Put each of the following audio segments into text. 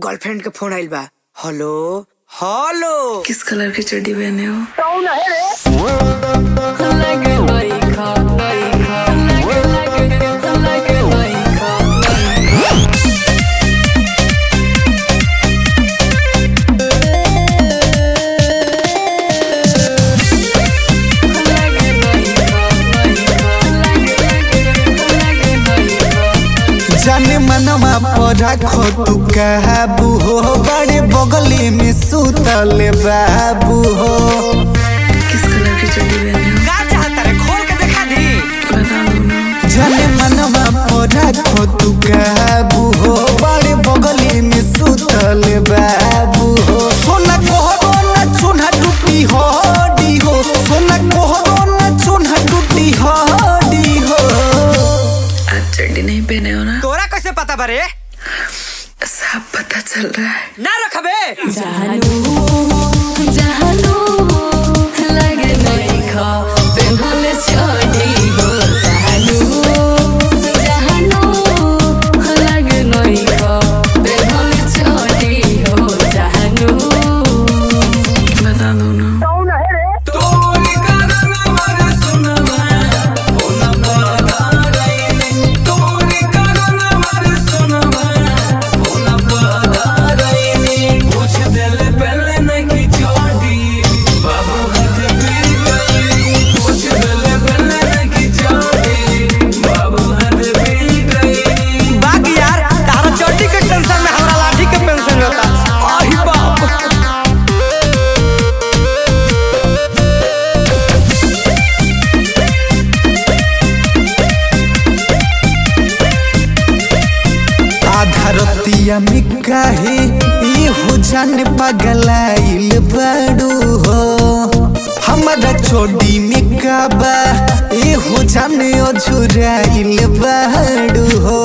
Girlfriend के phone आइल बा। हेलो हेलो, किस कलर की चड्डी पहने हो? जाने मनवा पर रखो तू काबू हो, बड़े बगले में सुतल बाबू हो। किस कलर की चड्डी पहने हो? का चाहता रे, खोल के दिखा दी। बता दो ना। जाने मनवा पर रखो तू काबू हो, बड़े बगले में सुतल बाबू हो। सोना कोहरो ना चुन्हा टूटी हड्डी हो, सोना कोहरो ना चुन्हा टूटी हड्डी हो। आज चड्डी नहीं पहने हो ना? तोरा कैसे पता बरे? सब पता चल रहा है। ना रखबे। जानू लगे नहीं खा पेनहले चढ़ी हो। जानू लगे नहीं खा पेनहले चढ़ी हो। जानू बता दो ना। रतिया में काहे हो जाने पगलाइल बड़ू हो। हमारा चोटी में काबा हो जाने अझुराइल बड़ू हो।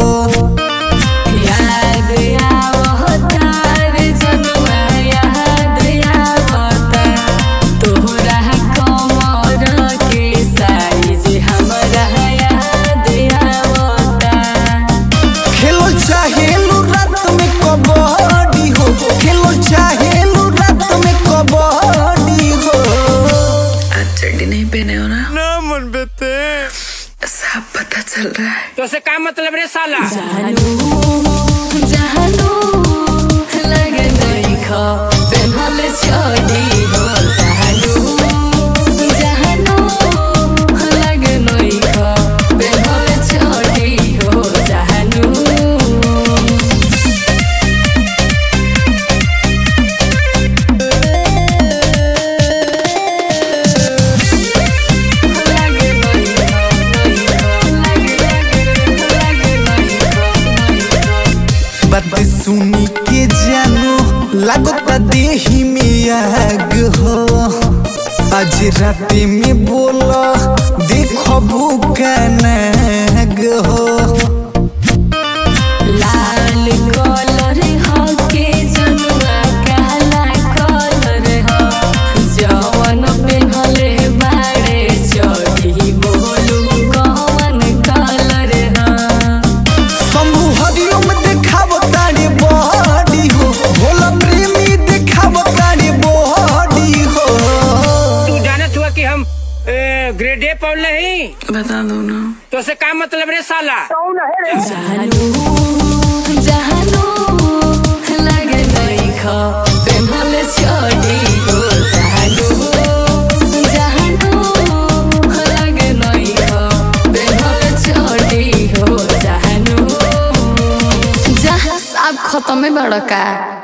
याद आवता रे जनुआ, याद आवता तोहरा कमर के साइज हमरा याद आवता। खेलो चाहेलू रात में कबड्डी हो, खेलो चाहेलू रात में कबड्डी हो। आज चड्डी नहीं पहने हो ना? ना मन बेते, सब पता चल रहा है। तो से क्या मतलब रे साला? जानू लगे नहीं खा पेनहले चढ़ी हो। जानू लगे नहीं खा पेनहले चढ़ी हो। जानू बात सुनी के जानो लागता देही में आग हो। आज राते में बोला देखो भूखा नाग हो। लाल कलर हो के जनुआ, काला कलर हो जवन पेनहले बाड़े चढ़ी। बोलू कौन कलर हो? शंभू हरिओम देखाव तारे बॉडी हो, भोला प्रेमी देखाव तारे बॉडी हो। तू जानत हुआ कि हम ग्रेड ए पढ़ नहीं? बता दो ना। तो से क्या मतलब रे साला? जानू लगे नहीं खा पेनहले चढ़ी हो। जानू लगे नहीं खा पेनहले चढ़ी हो। जानू जहाँ सब खत्म है बड़का।